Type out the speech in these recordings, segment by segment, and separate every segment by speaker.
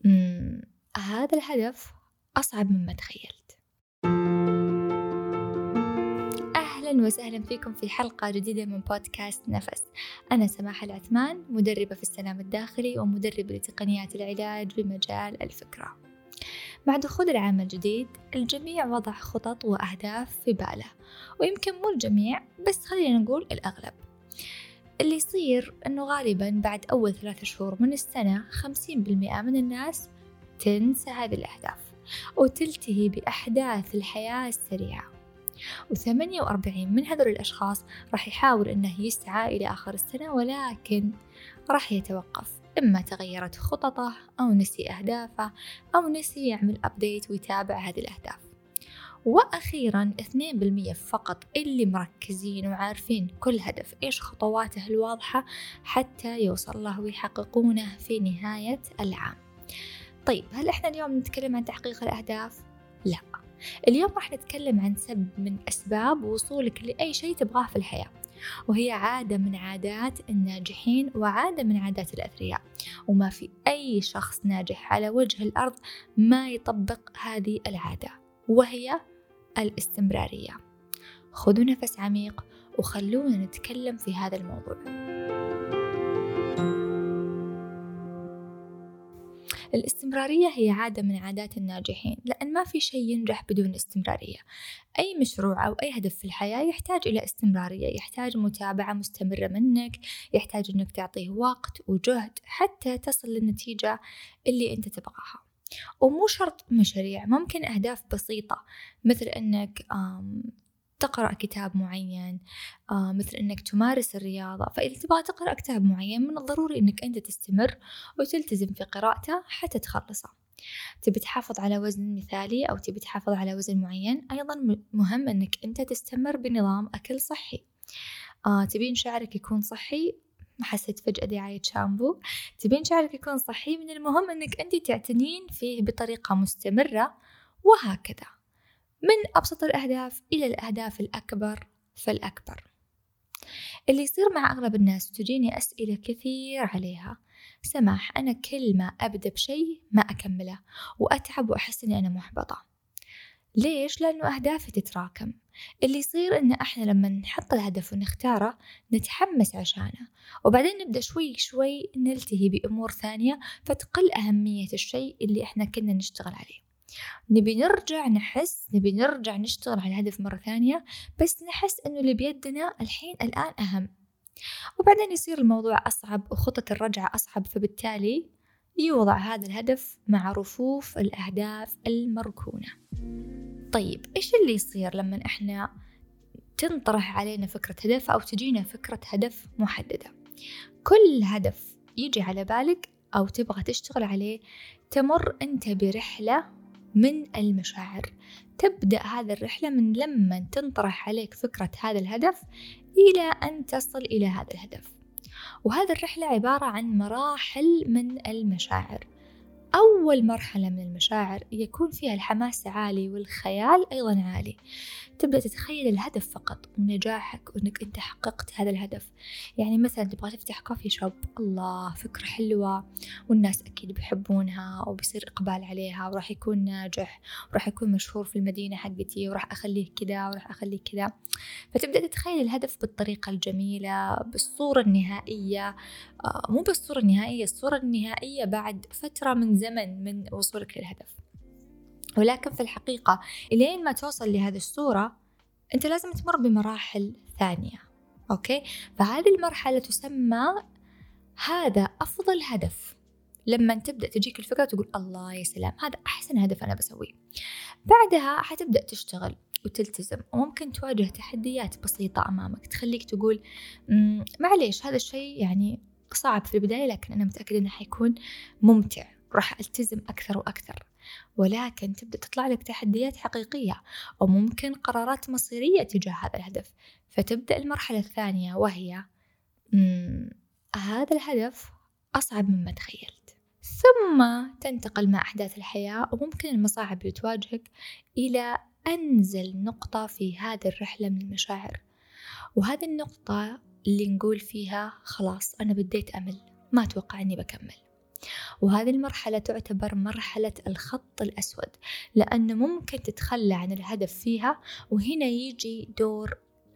Speaker 1: مم. هذا الهدف أصعب مما تخيلت. أهلا وسهلا فيكم في حلقة جديدة من بودكاست نفس. أنا سماح العثمان، مدربة في السلام الداخلي ومدربة لتقنيات العلاج بمجال الفكرة. مع دخول العام الجديد الجميع وضع خطط وأهداف في باله، ويمكن مو الجميع بس خلينا نقول الأغلب. اللي يصير أنه غالبا بعد أول 3 شهور من السنة 50% من الناس تنسى هذه الأهداف وتلتهي بأحداث الحياة السريعة، و48 من هذول الأشخاص راح يحاول أنه يسعى إلى آخر السنة ولكن راح يتوقف، إما تغيرت خططه أو نسي أهدافه أو نسي يعمل أبديت ويتابع هذه الأهداف. وأخيرا 2% فقط اللي مركزين وعارفين كل هدف إيش خطواته الواضحة حتى يوصل له ويحققونه في نهاية العام. طيب، هل إحنا اليوم نتكلم عن تحقيق الأهداف؟ لا، اليوم راح نتكلم عن سبب من أسباب وصولك لأي شيء تبغاه في الحياة، وهي عادة من عادات الناجحين وعادة من عادات الأثرياء، وما في أي شخص ناجح على وجه الأرض ما يطبق هذه العادة، وهي الاستمرارية. خذوا نفس عميق وخلونا نتكلم في هذا الموضوع. الاستمرارية هي عادة من عادات الناجحين، لأن ما في شيء ينجح بدون استمرارية. أي مشروع أو أي هدف في الحياة يحتاج إلى استمرارية، يحتاج متابعة مستمرة منك، يحتاج أنك تعطيه وقت وجهد حتى تصل للنتيجة اللي أنت تبغاها. ومو شرط مشاريع، ممكن أهداف بسيطة مثل أنك تقرأ كتاب معين، مثل أنك تمارس الرياضة. فإذا تبغى تقرأ كتاب معين من الضروري أنك أنت تستمر وتلتزم في قراءته حتى تخلصه. تبي تحافظ على وزن مثالي أو تبي تحافظ على وزن معين، أيضا مهم أنك أنت تستمر بنظام أكل صحي. تبين شعرك يكون صحي، حسيت فجأة دعاية شامبو، تبين شعرك يكون صحي، من المهم أنك أنت تعتنين فيه بطريقة مستمرة، وهكذا من أبسط الأهداف إلى الأهداف الأكبر فالأكبر. اللي يصير مع أغلب الناس وتجيني أسئلة كثير عليها، سماح أنا كل ما أبدأ بشيء ما أكمله وأتعب وأحس أني أنا محبطة. ليش؟ لأنه أهدافي تتراكم. اللي يصير إن إحنا لما نحط الهدف ونختاره نتحمس عشانه، وبعدين نبدأ شوي شوي نلتهي بأمور ثانية فتقل أهمية الشيء اللي إحنا كنا نشتغل عليه. نبي نرجع نشتغل على الهدف مرة ثانية، بس نحس إنه اللي بيدنا الآن أهم، وبعدين يصير الموضوع أصعب وخطة الرجعة أصعب، فبالتالي يوضع هذا الهدف مع رفوف الأهداف المركونة. طيب، إيش اللي يصير لما إحنا تنطرح علينا فكرة هدف أو تجينا فكرة هدف محددة؟ كل هدف يجي على بالك أو تبغى تشتغل عليه تمر أنت برحلة من المشاعر. تبدأ هذه الرحلة من لما تنطرح عليك فكرة هذا الهدف إلى أن تصل إلى هذا الهدف، وهذه الرحلة عبارة عن مراحل من المشاعر. أول مرحلة من المشاعر يكون فيها الحماس عالي والخيال أيضا عالي. تبدأ تتخيل الهدف فقط ونجاحك وأنك أنت حققت هذا الهدف. يعني مثلا تبغى تفتح كوفي شوب، الله فكرة حلوة والناس أكيد بيحبونها وبيصير إقبال عليها وراح يكون ناجح وراح يكون مشهور في المدينة حقتي وراح أخليه كذا وراح أخليه كذا. فتبدأ تتخيل الهدف بالطريقة الجميلة بالصورة النهائية، مو بالصورة النهائية، الصورة النهائية بعد فترة من زمن من وصولك للهدف. ولكن في الحقيقة إلين ما توصل لهذه الصورة أنت لازم تمر بمراحل ثانية. أوكي؟ فهذه المرحلة تسمى هذا أفضل هدف. لما تبدأ تجيك الفكرة تقول الله يا سلام، هذا أحسن هدف أنا بسويه. بعدها حتبدأ تشتغل وتلتزم، وممكن تواجه تحديات بسيطة أمامك تخليك تقول معليش هذا الشيء يعني صعب في البداية، لكن أنا متأكدة أنه حيكون ممتع، راح ألتزم أكثر وأكثر. ولكن تبدأ تطلع لك تحديات حقيقية أو ممكن قرارات مصيرية تجاه هذا الهدف، فتبدأ المرحلة الثانية وهي هذا الهدف أصعب مما تخيلت. ثم تنتقل مع أحداث الحياة وممكن المصاعب اللي تواجهك إلى أنزل نقطة في هذه الرحلة من المشاعر، وهذه النقطة اللي نقول فيها خلاص أنا بديت أمل، ما أتوقع أني بكمل. وهذه المرحلة تعتبر مرحلة الخط الأسود، لأنه ممكن تتخلى عن الهدف فيها، وهنا يجي دور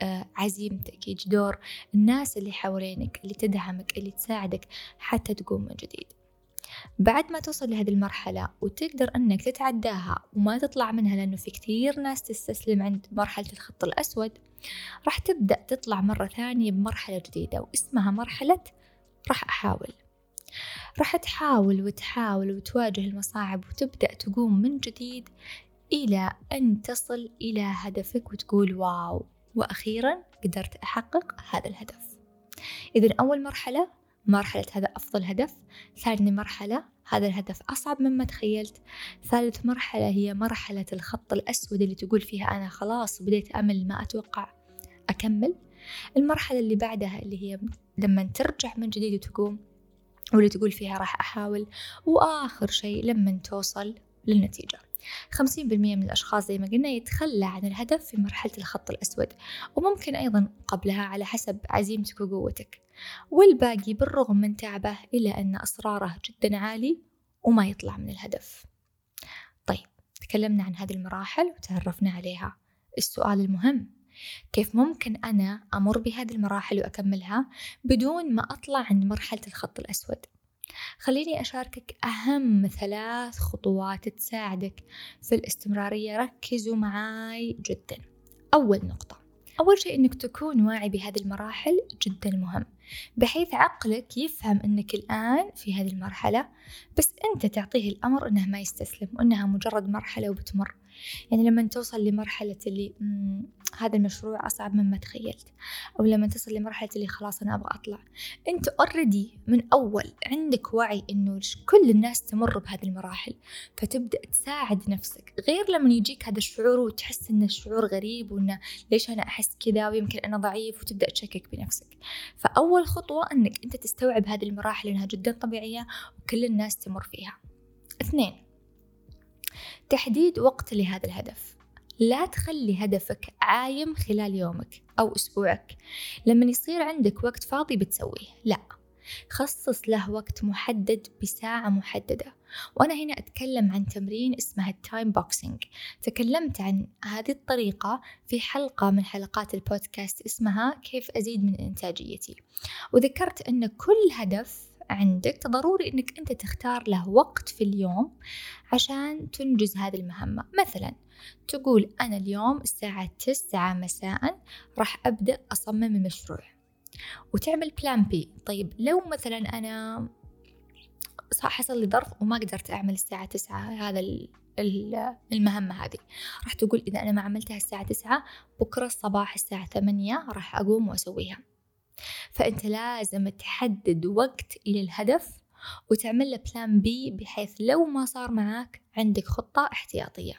Speaker 1: عزيمتك، يجي دور الناس اللي حوالينك اللي تدعمك اللي تساعدك حتى تقوم من جديد. بعد ما توصل لهذه المرحلة وتقدر أنك تتعداها وما تطلع منها، لأنه في كثير ناس تستسلم عند مرحلة الخط الأسود، راح تبدأ تطلع مرة ثانية بمرحلة جديدة واسمها مرحلة راح أحاول. راح تحاول وتحاول وتواجه المصاعب وتبدأ تقوم من جديد إلى أن تصل إلى هدفك وتقول واو، وأخيرا قدرت أحقق هذا الهدف. إذن أول مرحلة هذا أفضل هدف، ثاني مرحلة هذا الهدف أصعب مما تخيلت، ثالث مرحلة هي مرحلة الخط الأسود اللي تقول فيها أنا خلاص بديت أمل ما أتوقع أكمل. المرحلة اللي بعدها اللي هي لما ترجع من جديد وتقوم، واللي تقول فيها راح أحاول. وآخر شيء لما توصل للنتيجة. 50% من الأشخاص زي ما قلنا يتخلى عن الهدف في مرحلة الخط الأسود، وممكن أيضا قبلها على حسب عزيمتك وقوتك، والباقي بالرغم من تعبه إلا أن إصراره جدا عالي وما يطلع من الهدف. طيب، تكلمنا عن هذه المراحل وتعرفنا عليها. السؤال المهم، كيف ممكن أنا أمر بهذه المراحل وأكملها بدون ما أطلع عند مرحلة الخط الأسود؟ خليني أشاركك أهم 3 خطوات تساعدك في الاستمرارية. ركزوا معاي جدا. أول نقطة، أول شيء أنك تكون واعي بهذه المراحل جدا مهم، بحيث عقلك يفهم أنك الآن في هذه المرحلة، بس أنت تعطيه الأمر أنه ما يستسلم وأنها مجرد مرحلة وبتمر. يعني لما توصل لمرحلة اللي هذا المشروع أصعب مما تخيلت، أو لما تصل لمرحلة اللي خلاص أنا أبغى أطلع، أنت already من أول عندك وعي إنه كل الناس تمر بهذه المراحل، فتبدأ تساعد نفسك. غير لما يجيك هذا الشعور وتحس إن الشعور غريب وإنه ليش أنا أحس كذا ويمكن أنا ضعيف، وتبدأ تشكك بنفسك. فأول خطوة إنك أنت تستوعب هذه المراحل إنها جدا طبيعية وكل الناس تمر فيها. 2، تحديد وقت لهذا الهدف. لا تخلي هدفك عايم خلال يومك أو أسبوعك. لما يصير عندك وقت فاضي بتسويه، لا، خصص له وقت محدد بساعة محددة. وأنا هنا أتكلم عن تمرين اسمها التايم بوكسينج. تكلمت عن هذه الطريقة في حلقة من حلقات البودكاست اسمها كيف أزيد من إنتاجيتي، وذكرت أن كل هدف عندك ضروري أنك أنت تختار له وقت في اليوم عشان تنجز هذه المهمة. مثلا تقول أنا اليوم الساعة 9 مساء راح أبدأ أصمم المشروع، وتعمل بلان بي. طيب لو مثلا أنا حصل لي ظرف وما قدرت أعمل الساعة 9 هذا المهمة هذه، راح تقول إذا أنا ما عملتها الساعة 9 بكرة الصباح الساعة 8 راح أقوم وأسويها. فأنت لازم تحدد وقت إلى الهدف وتعمل له بلان بي، بحيث لو ما صار معاك عندك خطة احتياطية.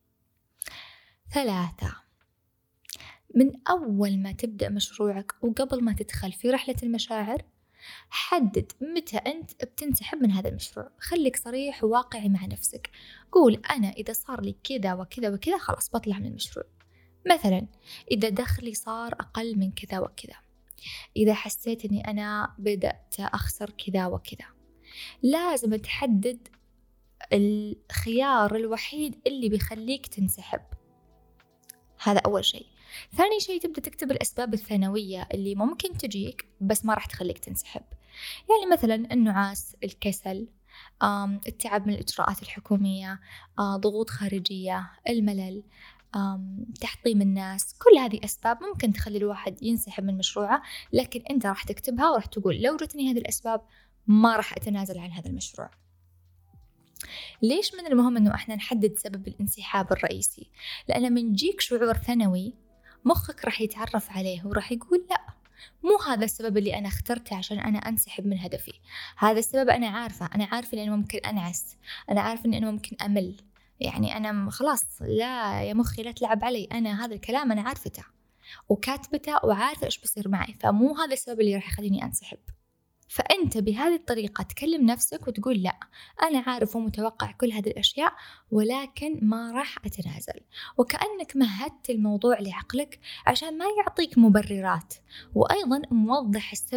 Speaker 1: 3، من أول ما تبدأ مشروعك وقبل ما تدخل في رحلة المشاعر، حدد متى أنت بتنسحب من هذا المشروع. خليك صريح وواقعي مع نفسك. قول أنا إذا صار لي كذا وكذا وكذا خلاص بطلع من المشروع. مثلا إذا دخلي صار أقل من كذا وكذا، إذا حسيت أني أنا بدأت أخسر كذا وكذا. لازم تحدد الخيار الوحيد اللي بيخليك تنسحب. هذا أول شيء. ثاني شيء، تبدأ تكتب الأسباب الثانوية اللي ممكن تجيك بس ما راح تخليك تنسحب. يعني مثلا النعاس، الكسل، التعب من الإجراءات الحكومية، ضغوط خارجية، الملل، تحطيم الناس. كل هذه أسباب ممكن تخلي الواحد ينسحب من مشروعه، لكن أنت راح تكتبها وراح تقول لو جتني هذه الأسباب ما راح أتنازل عن هذا المشروع. ليش من المهم أنه إحنا نحدد سبب الانسحاب الرئيسي؟ لأن من يجيك شعور ثانوي مخك راح يتعرف عليه وراح يقول لا، مو هذا السبب اللي أنا اخترته عشان أنا أنسحب من هدفي. هذا السبب أنا عارفة أنه ممكن أنعس، أنا عارفة أنه ممكن أمل، يعني أنا خلاص لا يا مخي لا تلعب علي، أنا هذا الكلام أنا عارفته وكاتبته وعارفة إيش بصير معي، فمو هذا السبب اللي راح يخليني أنسحب. فأنت بهذه الطريقة تكلم نفسك وتقول لا، أنا عارف ومتوقع كل هذه الأشياء ولكن ما راح أتنازل. وكأنك مهدت الموضوع لعقلك عشان ما يعطيك مبررات، وأيضا موضح السبب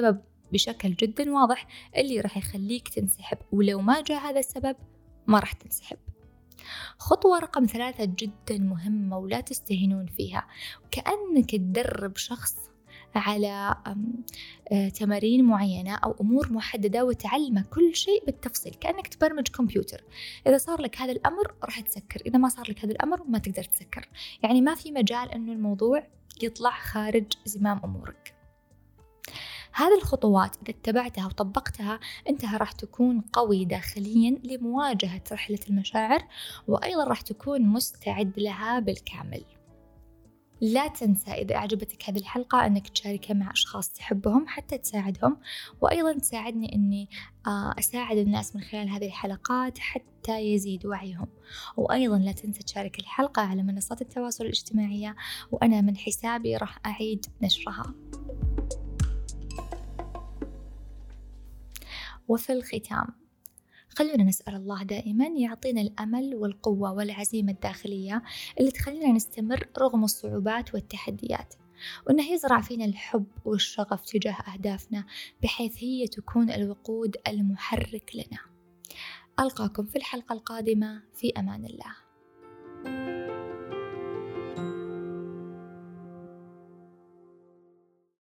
Speaker 1: بشكل جدا واضح اللي راح يخليك تنسحب، ولو ما جاء هذا السبب ما راح تنسحب. خطوة رقم 3 جدا مهمة ولا تستهينون فيها، كأنك تدرب شخص على تمارين معينة أو أمور محددة وتعلمه كل شيء بالتفصيل، كأنك تبرمج كمبيوتر. إذا صار لك هذا الأمر راح تسكر، إذا ما صار لك هذا الأمر ما تقدر تسكر، يعني ما في مجال أنه الموضوع يطلع خارج زمام أمورك. هذه الخطوات إذا اتبعتها وطبقتها أنت راح تكون قوي داخليا لمواجهة رحلة المشاعر، وأيضا راح تكون مستعد لها بالكامل. لا تنسى إذا أعجبتك هذه الحلقة أنك تشاركها مع أشخاص تحبهم حتى تساعدهم، وأيضا تساعدني أني أساعد الناس من خلال هذه الحلقات حتى يزيد وعيهم. وأيضا لا تنسى تشارك الحلقة على منصات التواصل الاجتماعي، وأنا من حسابي راح أعيد نشرها. وفي الختام خلونا نسأل الله دائما يعطينا الأمل والقوة والعزيمة الداخلية اللي تخلينا نستمر رغم الصعوبات والتحديات، وأنه يزرع فينا الحب والشغف تجاه أهدافنا بحيث هي تكون الوقود المحرك لنا. ألقاكم في الحلقة القادمة، في أمان الله.